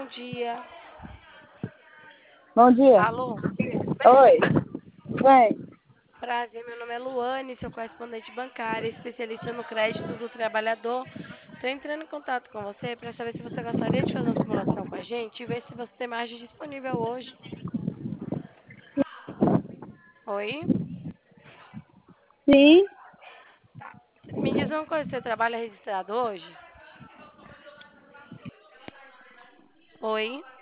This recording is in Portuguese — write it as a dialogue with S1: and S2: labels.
S1: dia.
S2: Bom dia.
S1: Alô?
S2: Oi. Vem.
S1: Prazer, meu nome é Luane, sou correspondente bancária, especialista no crédito do trabalhador. Estou entrando em contato com você para saber se você gostaria de fazer uma simulação com a gente e ver se você tem margem disponível hoje. Oi?
S2: Sim.
S1: Me diz uma coisa, você trabalha registrado hoje? Oi?